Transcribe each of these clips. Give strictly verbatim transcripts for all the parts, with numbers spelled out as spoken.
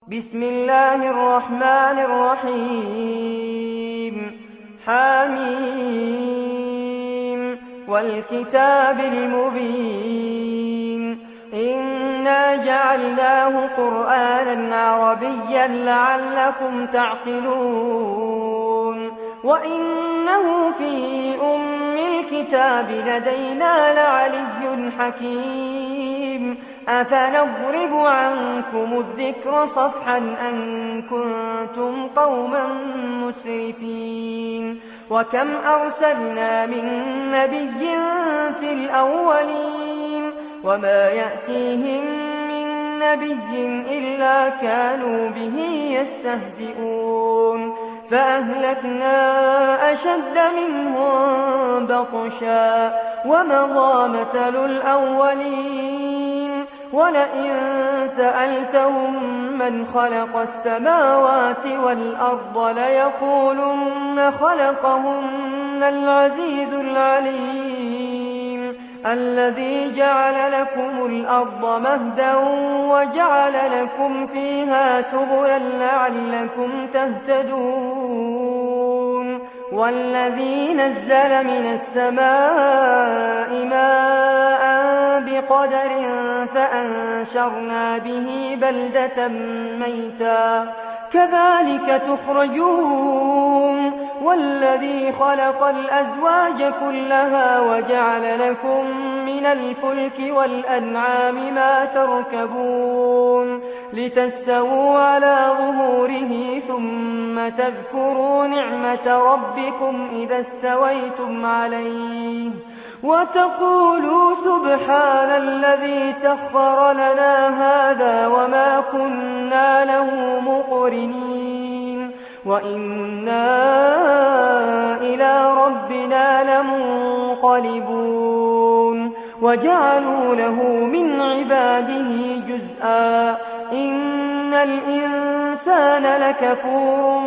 بسم الله الرحمن الرحيم حميم والكتاب المبين إنا جعلناه قرآنا عربيا لعلكم تعقلون وإنه في أم الكتاب لدينا لعلي حكيم أفنضرب عنكم الذكر صفحا أن كنتم قوما مسرفين وكم أرسلنا من نبي في الأولين وما يأتيهم من نبي إلا كانوا به يستهزئون فأهلكنا أشد منهم بطشا ومضى مثل الأولين ولئن سألتهم من خلق السماوات والأرض ليقولن خلقهن العزيز العليم الذي جعل لكم الأرض مهدا وجعل لكم فيها سبلا لعلكم تهتدون والذي نزل من السماء ماء بقدر فأنشرنا به بلدة ميتا كذلك تخرجون والذي خلق الأزواج كلها وجعل لكم من الفلك والأنعام ما تركبون لتستووا على ظهوره ثم تذكروا نعمة ربكم إذا استويتم عليه وتقولوا سبحان الذي سخر لنا هذا وما كنا له مقرنين وإنا إلى ربنا لمنقلبون وجعلوا له من عباده جزءا إن الإنسان لكفور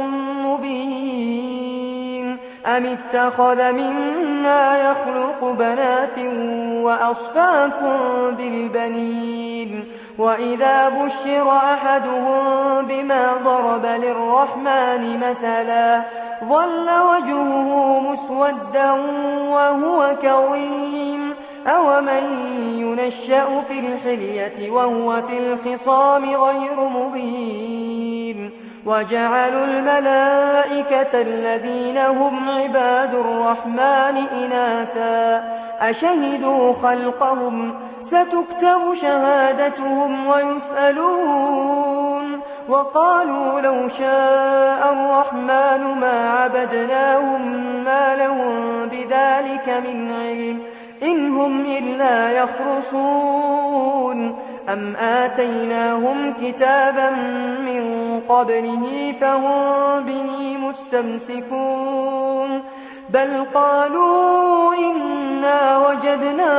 مبين أم اتخذ مما يخلق بنات وأصفاكم بالبنين وإذا بشر أحدهم بما ضرب للرحمن مثلا ظل وجهه مسودا وهو كظيم أومن ينشأ في الحلية وهو في الخصام غير مبين وجعلوا الملائكة الذين هم عباد الرحمن إناثا أشهدوا خلقهم ستكتب شهادتهم ويسألون وقالوا لو شاء الرحمن ما عبدناهم ما لهم بذلك من علم إن هم إلا يخرصون أم آتيناهم كتابا من قبله فهم به مستمسكون بل قالوا إنا وجدنا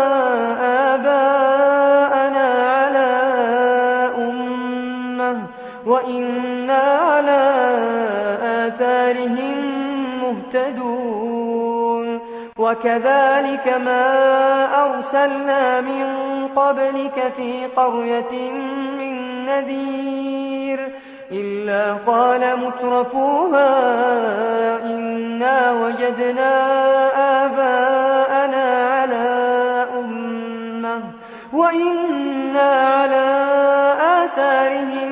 آباءنا على أمة وإنا على آثارهم مهتدون وكذلك ما أرسلنا من قبلك في قرية من نذير إلا قال مترفوها إنا وجدنا آباءنا على أمة وإنا على آثارهم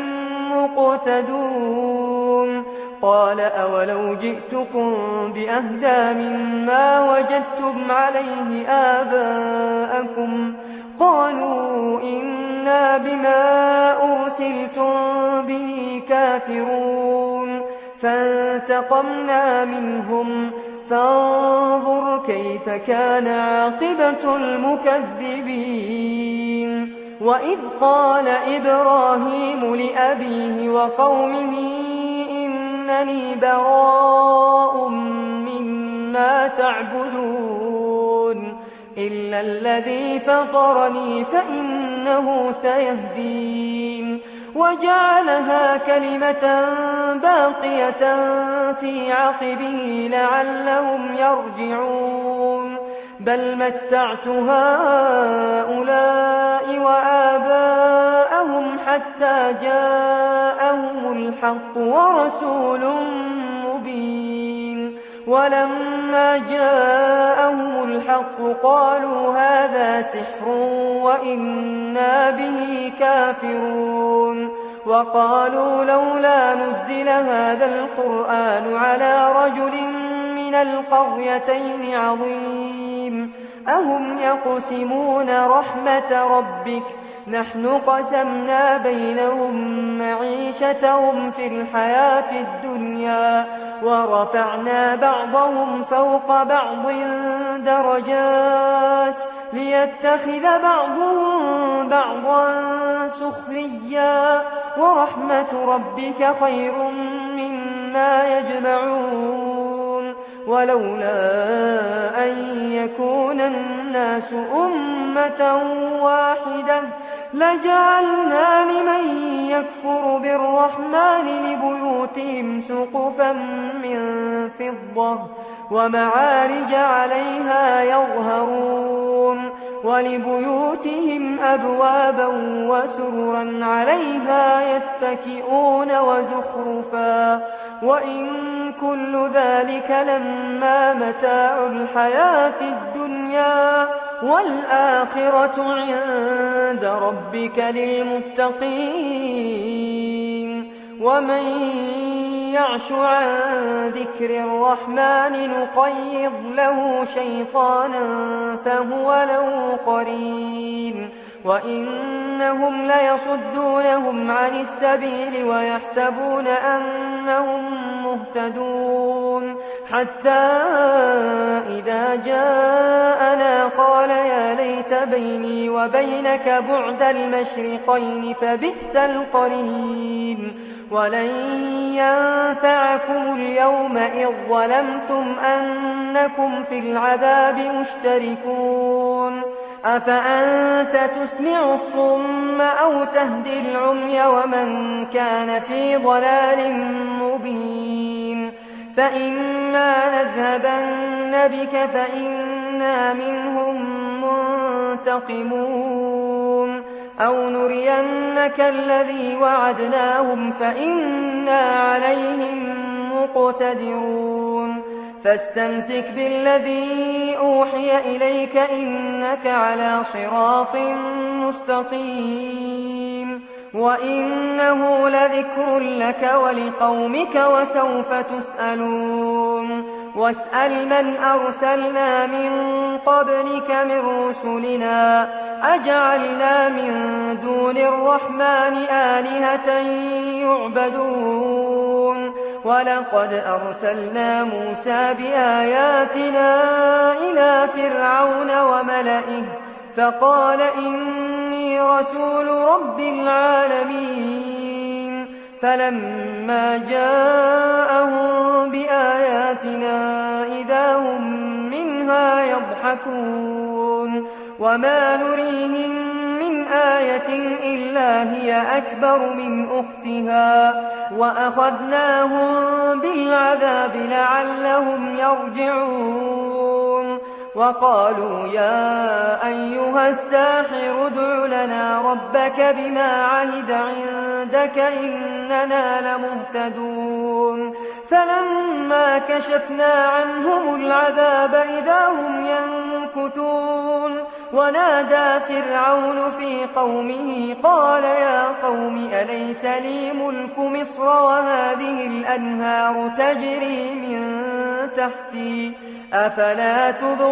مقتدون قال أولو جئتكم بأهدى مما وجدتم عليه آباءكم قالوا إنا بما أرسلتم به كافرون فانتقمنا منهم فانظر كيف كان عاقبة المكذبين وإذ قال إبراهيم لأبيه وقومه إنني براء مما تعبدون إلا الذي فطرني فإنه سيهدين وجعلها كلمة باقية في عقبه لعلهم يرجعون بل متعت هؤلاء وآباءهم حتى جاءهم الحق ورسول مبين ولما جاءهم الحق قالوا هذا سحر وإنا به كافرون وقالوا لولا نزل هذا القرآن على رجل من القريتين عظيم أهم يقسمون رحمة ربك نحن قسمنا بينهم معيشتهم في الحياة الدنيا ورفعنا بعضهم فوق بعض درجات ليتخذ بعضهم بعضا سخريا ورحمة ربك خير مما يجمعون ولولا أن يكون الناس أمة واحدة لجعلنا لمن يكفر بالرحمن لبيوتهم سقفا من فضة ومعارج عليها يظهرون ولبيوتهم أبوابا وسررا عليها يتكئون وزخرفا وإن كل ذلك لما متاع الحياة الدنيا والآخرة عند ربك للمتقين ومن يعش عن ذكر الرحمن نقيض له شيطانا فهو له قرين وإنهم ليصدونهم عن السبيل ويحسبون أنهم مهتدون حتى إذا جاءنا قال يا ليت بيني وبينك بعد المشرقين فبئس القرين ولن ينفعكم اليوم إذ ظلمتم أنكم في العذاب مشتركون أفأنت تسمع الصم أو تهدي العمي ومن كان في ضلال مبين فإما نذهبن بك فإنا منهم منتقمون أو نرينك الذي وعدناهم فإنا عليهم مقتدرون فاستمسك بالذي أوحي إليك إنك على صراط مستقيم وإنه لذكر لك ولقومك وسوف تسألون واسأل من أرسلنا من قبلك من رسلنا أجعلنا من دون الرحمن آلهة يعبدون ولقد أرسلنا موسى بآياتنا إلى فرعون وملئه فقال إني رسول رب العالمين فلما جاءهم بآياتنا إذا هم منها يضحكون وما نريهم من آية إلا هي أكبر من أختها وأخذناهم بالعذاب لعلهم يرجعون وقالوا يا أيها الساحر ادع لنا ربك بما عهد عندك إننا لمهتدون فلما كشفنا عنهم العذاب إذا هم ينكثون ونادى فرعون في قومه قال يا قوم أليس لي ملك مصر وهذه الأنهار تجري من تحتي أفلا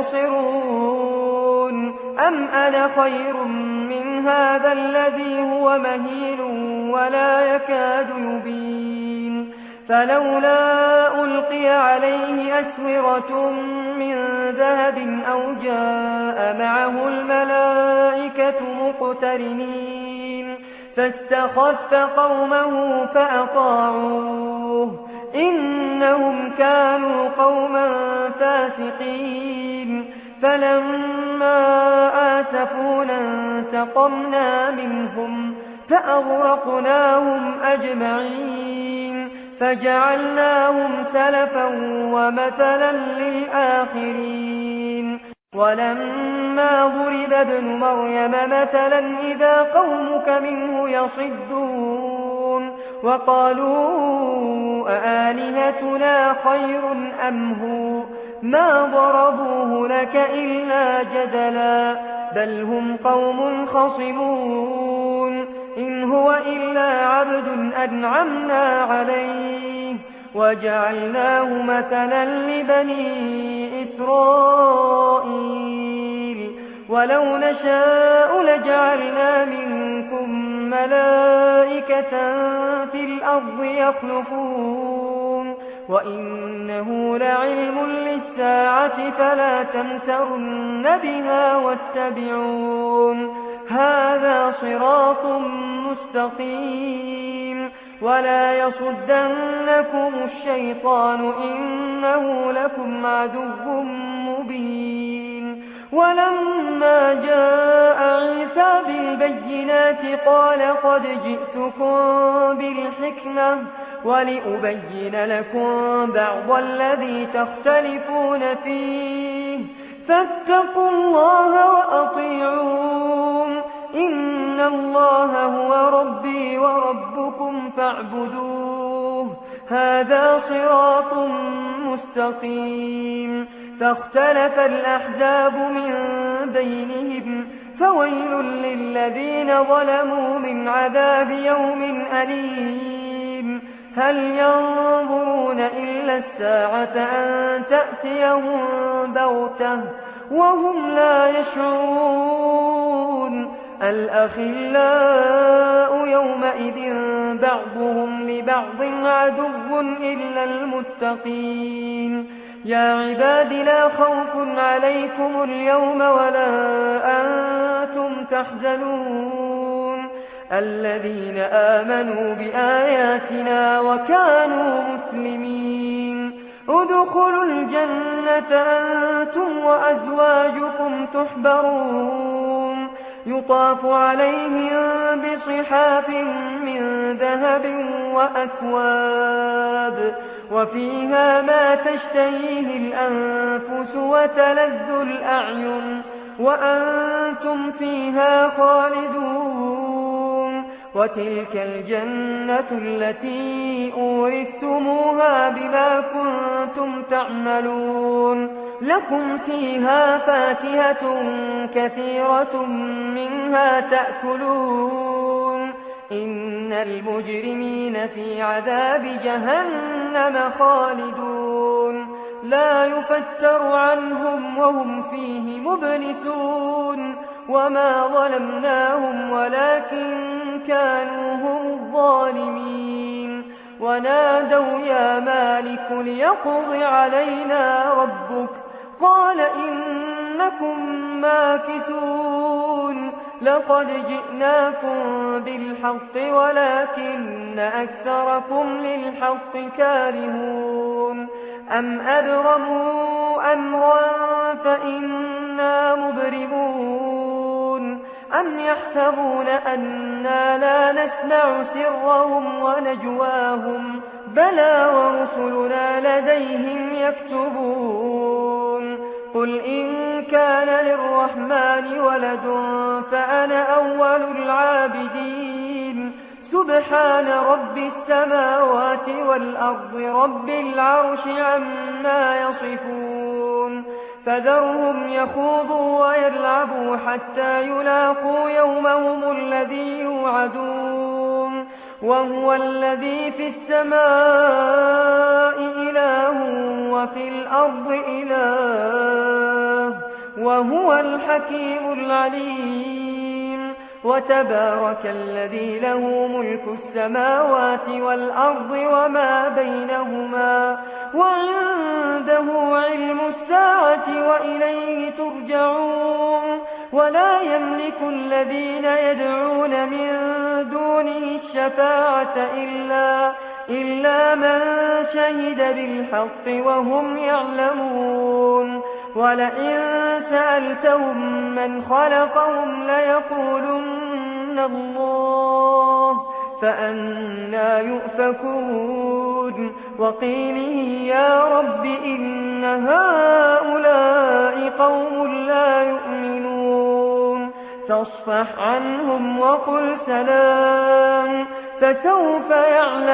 تبصرون أم أنا خير من هذا الذي هو مهين ولا يكاد يبين فلولا ألقي عليه أسورة من ذهب أو جاء معه الملائكة مقترنين فاستخف قومه فأطاعوه إنهم كانوا قوما فاسقين فلما آسفونا انتقمنا منهم فأغرقناهم أجمعين فجعلناهم سلفا ومثلا للآخرين ولما ضرب ابن مريم مثلا إذا قومك منه يصدون وقالوا أآلهتنا خير أم هو ما ضربوه لك إلا جدلا بل هم قوم خصمون إن هو إلا عبد أنعمنا عليه وجعلناه مثلا لبني إسرائيل ولو نشاء لجعلنا منكم ملائكة في الأرض يخلفون وإنه لعلم للساعة فلا تمترن بها واتبعون هذا صراط مستقيم ولا يصدنكم الشيطان إنه لكم عدو مبين ولما جاء عيسى بالبينات قال قد جئتكم بالحكمة ولأبين لكم بعض الذي تختلفون فيه فاتقوا الله وأطيعون إن الله هو ربي وربكم فاعبدوه هذا صراط مستقيم فاختلف الأحزاب من بينهم فويل للذين ظلموا من عذاب يوم أليم هل ينظرون إلا الساعة أن تأتيهم بغتة وهم لا يشعرون الأخلاء يومئذ بعضهم لبعض عدو إلا المتقين يا عباد لا خوف عليكم اليوم ولا أنتم تحزنون الذين آمنوا بآياتنا وكانوا مسلمين ادخلوا الجنة أنتم وأزواجكم تحبرون يطاف عليهم بصحاف من ذهب وأكواب وفيها ما تشتهيه الأنفس وتلذ الأعين وأنتم فيها خالدون وتلك الجنة التي أورثتموها بما كنتم تعملون لكم فيها فاكهة كثيرة منها تأكلون إن المجرمين في عذاب جهنم خالدون لا يفتر عنهم وهم فيه مبلسون وما ظلمناهم ولكن كانوا هم الظالمين ونادوا يا مالك ليقض علينا ربك قال إنكم ماكثون لقد جئناكم بالحق ولكن أكثركم للحق كارهون أم أبرموا أمرا فإنا مبرمون أم يحسبون أنا لا نسمع سرهم ونجواهم بلى ورسلنا لديهم يكتبون قل إن كان للرحمن ولد فأنا أول العابدين سبحان رب السماوات والأرض رب العرش عما يصفون فذرهم يخوضوا ويلعبوا حتى يلاقوا يومهم الذي يوعدون وهو الذي في السماء إله وفي الأرض إله وهو الحكيم العليم وتبارك الذي له ملك السماوات والأرض وما بينهما وعنده علم الساعة وإليه ترجعون ولا يملك الذين يدعون من دونه الشفاعة إلا, إلا من شهد بالحق وهم يعلمون ولئن سألتهم من خلقهم ليقولن الله فأنى يؤفكون وقيله يا رب إن هؤلاء قوم لا يؤمنون فاصفح عنهم وقل سلام فسوف يعلمون.